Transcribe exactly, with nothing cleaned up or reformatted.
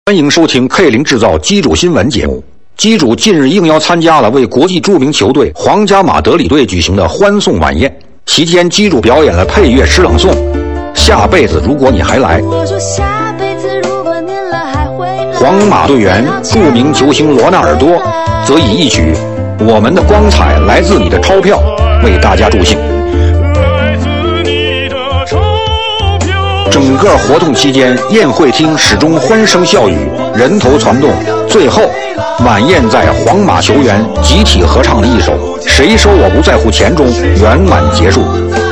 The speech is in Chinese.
欢迎收听 K 零制造机主新闻节目。机主近日应邀参加了为国际著名球队皇家马德里队举行的欢送晚宴，期间机主表演了配乐诗朗诵《下辈子如果你还来》。皇马队员著名球星罗纳尔多则以一曲《我们的光彩来自你的钞票》为大家助兴。整个活动期间，宴会厅始终欢声笑语，人头攒动。最后，晚宴在皇马球员集体合唱的一首《谁说我不在乎钱》中圆满结束。